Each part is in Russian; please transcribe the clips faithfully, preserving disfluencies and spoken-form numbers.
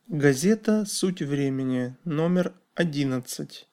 Газета «Суть времени», номер одиннадцать.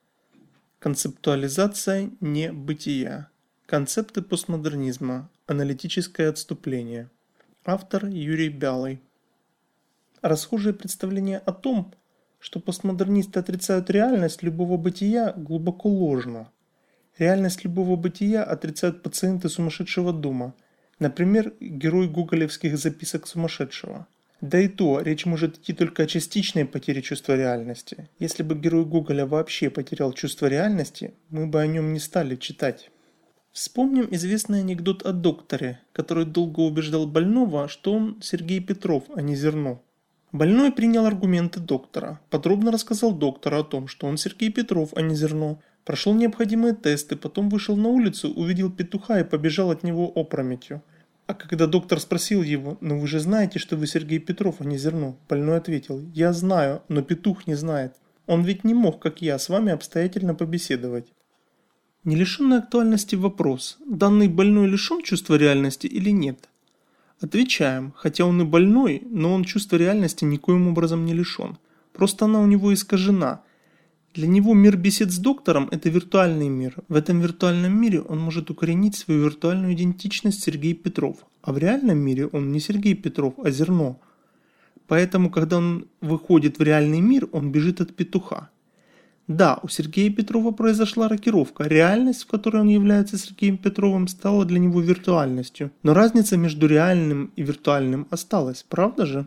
Концептуализация небытия. Концепты постмодернизма. Аналитическое отступление. Автор Юрий Бялый. Расхожее представление о том, что постмодернисты отрицают реальность любого бытия, глубоко ложно. Реальность любого бытия отрицают пациенты сумасшедшего дома, например, герой гоголевских записок сумасшедшего. Да и то, речь может идти только о частичной потере чувства реальности. Если бы герой Гоголя вообще потерял чувство реальности, мы бы о нем не стали читать. Вспомним известный анекдот о докторе, который долго убеждал больного, что он Сергей Петров, а не зерно. Больной принял аргументы доктора, подробно рассказал доктору о том, что он Сергей Петров, а не зерно, прошел необходимые тесты, потом вышел на улицу, увидел петуха и побежал от него опрометью. А когда доктор спросил его: «Ну вы же знаете, что вы Сергей Петров, а не зерно?» Больной ответил: «Я знаю, но петух не знает. Он ведь не мог, как я, с вами обстоятельно побеседовать». Не лишенный актуальности вопрос: данный больной лишен чувства реальности или нет? Отвечаем: хотя он и больной, но он чувства реальности никоим образом не лишен. Просто она у него искажена. Для него мир бесед с доктором – это виртуальный мир. В этом виртуальном мире он может укоренить свою виртуальную идентичность Сергей Петров. А в реальном мире он не Сергей Петров, а зерно. Поэтому, когда он выходит в реальный мир, он бежит от петуха. Да, у Сергея Петрова произошла рокировка. Реальность, в которой он является Сергеем Петровым, стала для него виртуальностью. Но разница между реальным и виртуальным осталась, правда же?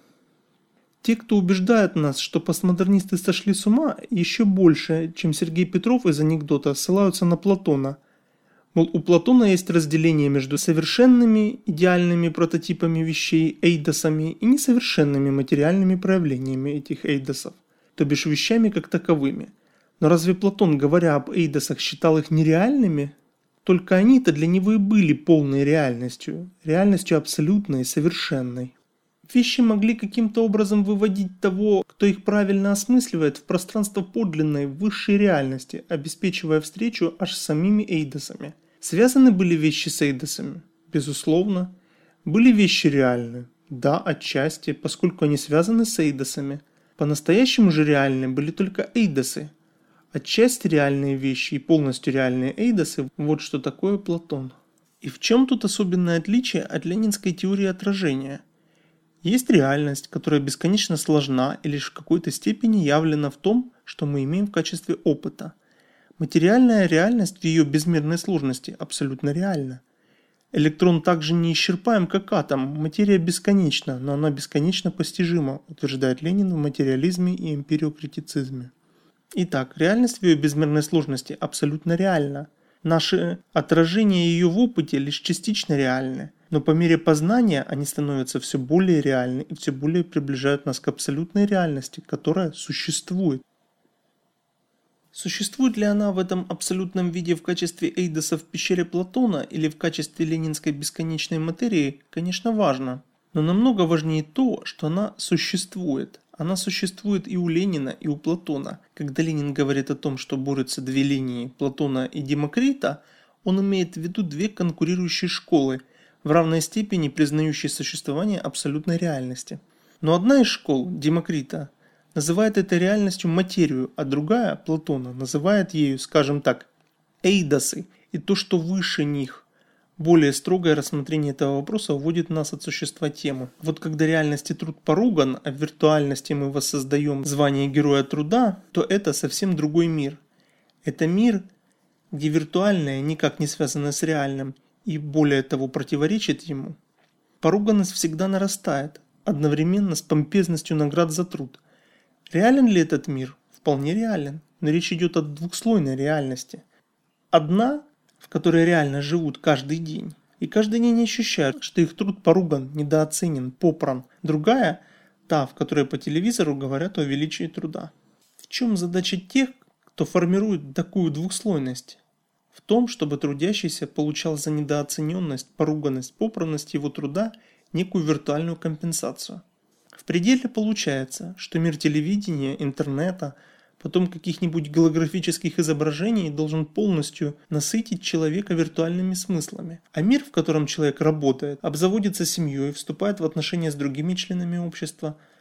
Те, кто убеждает нас, что постмодернисты сошли с ума, еще больше, чем Сергей Петров из анекдота, ссылаются на Платона. Мол, у Платона есть разделение между совершенными, идеальными прототипами вещей, эйдосами, и несовершенными материальными проявлениями этих эйдосов, то бишь вещами как таковыми. Но разве Платон, говоря об эйдосах, считал их нереальными? Только они-то для него и были полной реальностью, реальностью абсолютной и совершенной. Вещи могли каким-то образом выводить того, кто их правильно осмысливает, в пространство подлинной, высшей реальности, обеспечивая встречу аж с самими эйдосами. Связаны были вещи с эйдосами? Безусловно. Были вещи реальны? Да, отчасти, поскольку они связаны с эйдосами. По-настоящему же реальны были только эйдосы. Отчасти реальные вещи и полностью реальные эйдосы – вот что такое Платон. И в чем тут особенное отличие от ленинской теории отражения? Есть реальность, которая бесконечно сложна и лишь в какой-то степени явлена в том, что мы имеем в качестве опыта. Материальная реальность в ее безмерной сложности абсолютно реальна. Электрон также неисчерпаем, как атом, материя бесконечна, но она бесконечно постижима, утверждает Ленин в материализме и эмпириокритицизме. Итак, реальность в ее безмерной сложности абсолютно реальна. Наши отражения ее в опыте лишь частично реальны. Но по мере познания они становятся все более реальны и все более приближают нас к абсолютной реальности, которая существует. Существует ли она в этом абсолютном виде в качестве эйдоса в пещере Платона или в качестве ленинской бесконечной материи, конечно, важно. Но намного важнее то, что она существует. Она существует и у Ленина, и у Платона. Когда Ленин говорит о том, что борются две линии Платона и Демокрита, он имеет в виду две конкурирующие школы, в равной степени признающие существование абсолютной реальности. Но одна из школ, Демокрита, называет этой реальностью материю, а другая, Платона, называет ею, скажем так, эйдосы и то, что выше них. Более строгое рассмотрение этого вопроса уводит нас от существа темы. Вот когда реальность и труд поруган, а в виртуальности мы воссоздаем звание героя труда, то это совсем другой мир. Это мир, где виртуальное никак не связано с реальным, и более того противоречит ему. Поруганность всегда нарастает, одновременно с помпезностью наград за труд. Реален ли этот мир? Вполне реален, но речь идет о двухслойной реальности. Одна, в которой реально живут каждый день, и каждый день ощущают, что их труд поруган, недооценен, попран. Другая, та, в которой по телевизору говорят о величии труда. В чем задача тех, кто формирует такую двухслойность? В том, чтобы трудящийся получал за недооцененность, поруганность, попранность его труда некую виртуальную компенсацию. В пределе получается, что мир телевидения, интернета, потом каких-нибудь голографических изображений должен полностью насытить человека виртуальными смыслами. А мир, в котором человек работает, обзаводится семьей, вступает в отношения с другими членами общества,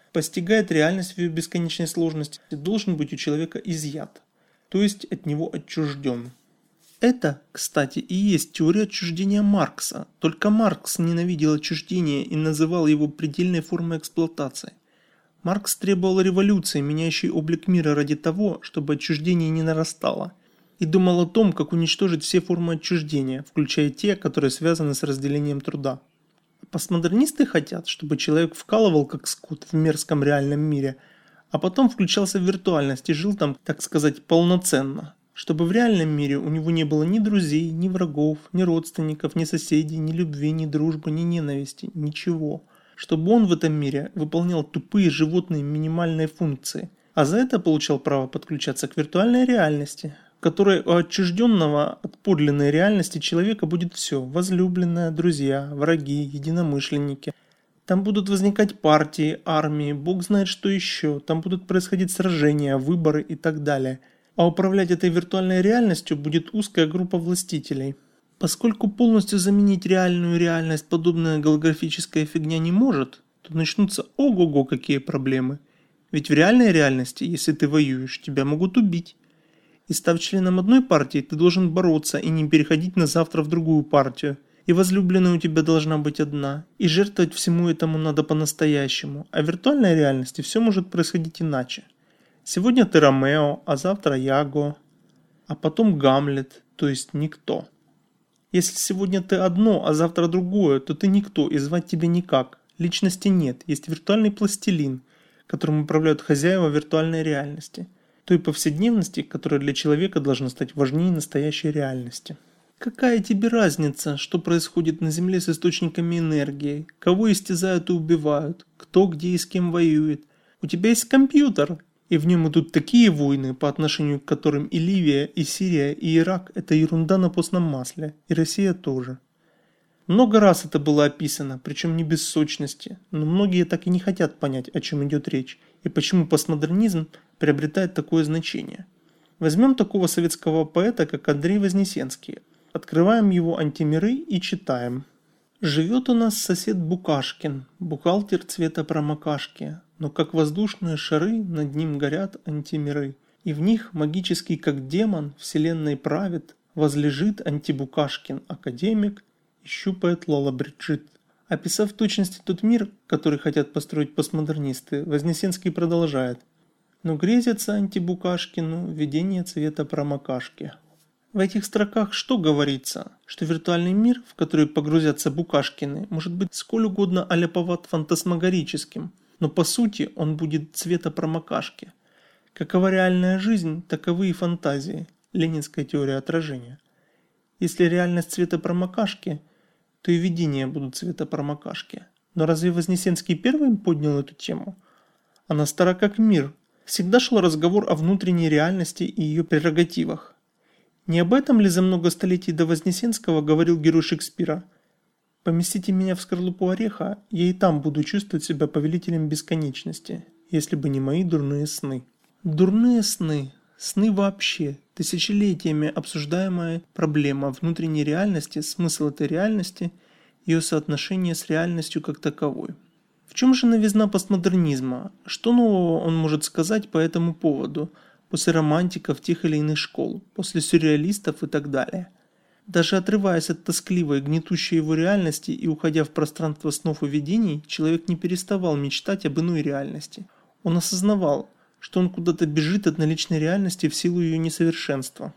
постигает реальность в ее бесконечной сложности, должен быть у человека изъят, то есть от него отчужден. Это, кстати, и есть теория отчуждения Маркса, только Маркс ненавидел отчуждение и называл его предельной формой эксплуатации. Маркс требовал революции, меняющей облик мира ради того, чтобы отчуждение не нарастало, и думал о том, как уничтожить все формы отчуждения, включая те, которые связаны с разделением труда. Постмодернисты хотят, чтобы человек вкалывал как скот в мерзком реальном мире, а потом включался в виртуальность и жил там, так сказать, полноценно. Чтобы в реальном мире у него не было ни друзей, ни врагов, ни родственников, ни соседей, ни любви, ни дружбы, ни ненависти, ничего. Чтобы он в этом мире выполнял тупые животные минимальные функции, а за это получал право подключаться к виртуальной реальности, в которой у отчужденного от подлинной реальности человека будет все: возлюбленная, друзья, враги, единомышленники. Там будут возникать партии, армии, бог знает что еще, там будут происходить сражения, выборы и так далее. А управлять этой виртуальной реальностью будет узкая группа властителей. Поскольку полностью заменить реальную реальность подобная голографическая фигня не может, то начнутся ого-го какие проблемы. Ведь в реальной реальности, если ты воюешь, тебя могут убить. И став членом одной партии, ты должен бороться и не переходить на завтра в другую партию. И возлюбленная у тебя должна быть одна. И жертвовать всему этому надо по-настоящему. А в виртуальной реальности все может происходить иначе. Сегодня ты Ромео, а завтра Яго, а потом Гамлет, то есть никто. Если сегодня ты одно, а завтра другое, то ты никто и звать тебя никак. Личности нет, есть виртуальный пластилин, которым управляют хозяева виртуальной реальности. Той повседневности, которая для человека должна стать важнее настоящей реальности. Какая тебе разница, что происходит на Земле с источниками энергии, кого истязают и убивают, кто где и с кем воюет? У тебя есть компьютер. И в нем идут такие войны, по отношению к которым и Ливия, и Сирия, и Ирак – это ерунда на постном масле, и Россия тоже. Много раз это было описано, причем не без сочности, но многие так и не хотят понять, о чем идет речь, и почему постмодернизм приобретает такое значение. Возьмем такого советского поэта, как Андрей Вознесенский, открываем его «Антимиры» и читаем. «Живет у нас сосед Букашкин, бухгалтер цвета промокашки, но как воздушные шары над ним горят антимиры, и в них магический как демон вселенной правит, возлежит антибукашкин академик и щупает Лола Бриджит». Описав в точности тот мир, который хотят построить постмодернисты, Вознесенский продолжает: «Но грезится антибукашкину видение цвета промокашки». В этих строках что говорится? Что виртуальный мир, в который погрузятся Букашкины, может быть сколь угодно аляповат фантасмагорическим, но по сути он будет цвета промокашки. Какова реальная жизнь, таковы и фантазии. Ленинская теория отражения. Если реальность цвета промокашки, то и видения будут цвета промокашки. Но разве Вознесенский первым поднял эту тему? Она стара как мир. Всегда шел разговор о внутренней реальности и ее прерогативах. Не об этом ли за много столетий до Вознесенского говорил герой Шекспира? «Поместите меня в скорлупу ореха, я и там буду чувствовать себя повелителем бесконечности, если бы не мои дурные сны». Дурные сны, сны вообще, тысячелетиями обсуждаемая проблема внутренней реальности, смысл этой реальности, ее соотношение с реальностью как таковой. В чем же новизна постмодернизма? Что нового он может сказать по этому поводу? После романтиков тех или иных школ, после сюрреалистов и так далее. Даже отрываясь от тоскливой, гнетущей его реальности и уходя в пространство снов и видений, человек не переставал мечтать об иной реальности. Он осознавал, что он куда-то бежит от наличной реальности в силу ее несовершенства.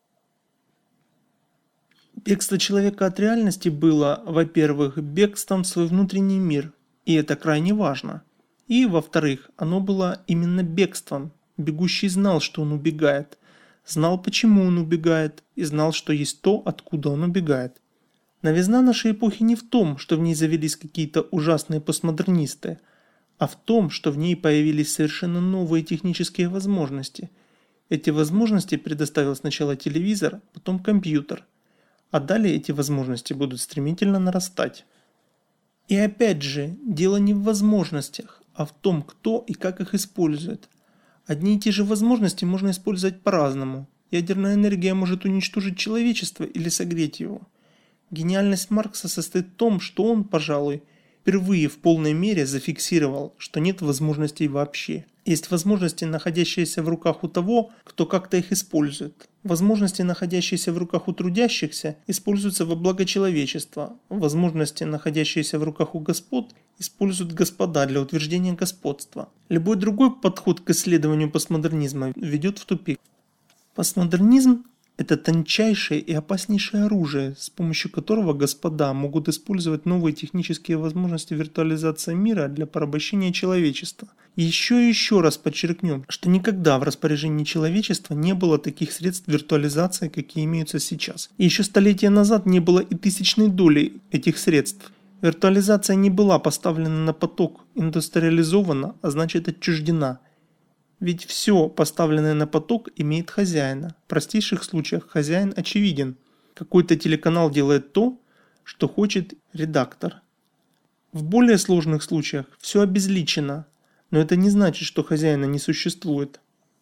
Бегство человека от реальности было, во-первых, бегством в свой внутренний мир, и это крайне важно. И, во-вторых, оно было именно бегством. Бегущий знал, что он убегает, знал, почему он убегает, и знал, что есть то, откуда он убегает. Новизна нашей эпохи не в том, что в ней завелись какие-то ужасные постмодернисты, а в том, что в ней появились совершенно новые технические возможности. Эти возможности предоставил сначала телевизор, потом компьютер, а далее эти возможности будут стремительно нарастать. И опять же, дело не в возможностях, а в том, кто и как их использует. Одни и те же возможности можно использовать по-разному. Ядерная энергия может уничтожить человечество или согреть его. Гениальность Маркса состоит в том, что он, пожалуй, впервые в полной мере зафиксировал, что нет возможностей вообще. Есть возможности, находящиеся в руках у того, кто как-то их использует. Возможности, находящиеся в руках у трудящихся, используются во благо человечества. Возможности, находящиеся в руках у господ, используют господа для утверждения господства. Любой другой подход к исследованию постмодернизма ведет в тупик. Постмодернизм – это тончайшее и опаснейшее оружие, с помощью которого господа могут использовать новые технические возможности виртуализации мира для порабощения человечества. И еще и еще раз подчеркнем, что никогда в распоряжении человечества не было таких средств виртуализации, какие имеются сейчас. И еще столетия назад не было и тысячной доли этих средств. Виртуализация не была поставлена на поток, индустриализована, а значит отчуждена. Ведь все, поставленное на поток, имеет хозяина. В простейших случаях хозяин очевиден. Какой-то телеканал делает то, что хочет редактор. В более сложных случаях все обезличено, но это не значит, что хозяина не существует.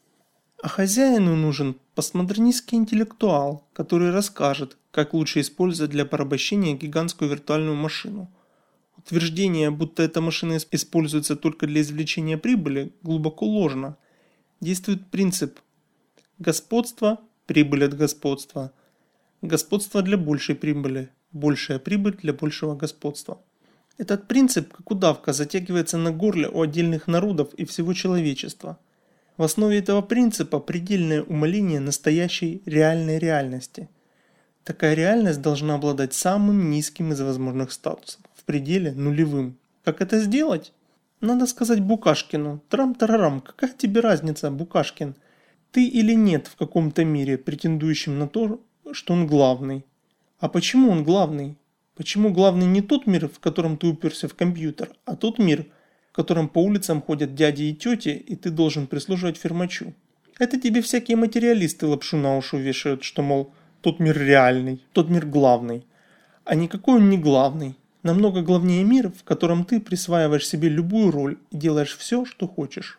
А хозяину нужен постмодернистский интеллектуал, который расскажет, как лучше использовать для порабощения гигантскую виртуальную машину. Утверждение, будто эта машина используется только для извлечения прибыли, глубоко ложно. Действует принцип господства, прибыль от господства, господство для большей прибыли, большая прибыль для большего господства. Этот принцип, как удавка, затягивается на горле у отдельных народов и всего человечества. В основе этого принципа предельное умаление настоящей реальной реальности. Такая реальность должна обладать самым низким из возможных статусов, в пределе нулевым. Как это сделать? Надо сказать Букашкину: трам-тарарам, какая тебе разница, Букашкин? Ты или нет в каком-то мире, претендующем на то, что он главный? А почему он главный? Почему главный не тот мир, в котором ты уперся в компьютер, а тот мир, в котором по улицам ходят дяди и тети, и ты должен прислуживать фермачу? Это тебе всякие материалисты лапшу на уши вешают, что, мол, тот мир реальный, тот мир главный. А никакой он не главный. Намного главнее мир, в котором ты присваиваешь себе любую роль и делаешь все, что хочешь.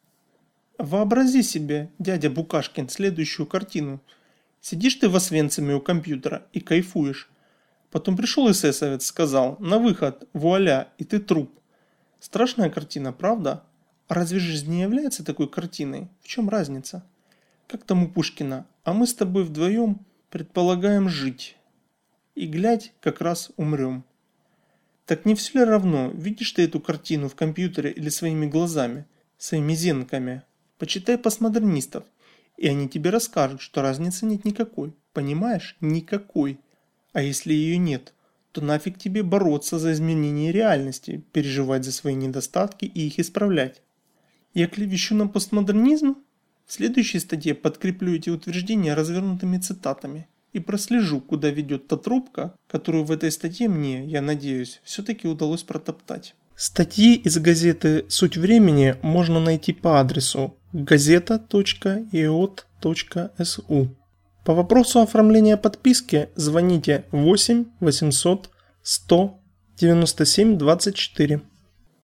Вообрази себе, дядя Букашкин, следующую картину. Сидишь ты в Освенциме у компьютера и кайфуешь. Потом пришел эсэсовец, сказал: на выход, вуаля, и ты труп. Страшная картина, правда? А разве жизнь не является такой картиной? В чем разница? Как там у Пушкина: а мы с тобой вдвоем предполагаем жить. И глядь, как раз умрем. Так не все ли равно, видишь ты эту картину в компьютере или своими глазами, своими зенками? Почитай постмодернистов, и они тебе расскажут, что разницы нет никакой. Понимаешь? Никакой. А если ее нет, то нафиг тебе бороться за изменение реальности, переживать за свои недостатки и их исправлять. Я клевещу на постмодернизм? В следующей статье подкреплю эти утверждения развернутыми цитатами и прослежу, куда ведет та тропка, которую в этой статье мне, я надеюсь, все-таки удалось протоптать. Статьи из газеты «Суть времени» можно найти по адресу газета точка и о т точка эс у. По вопросу оформления подписки звоните восемь восемьсот сто девяносто семь двадцать четыре.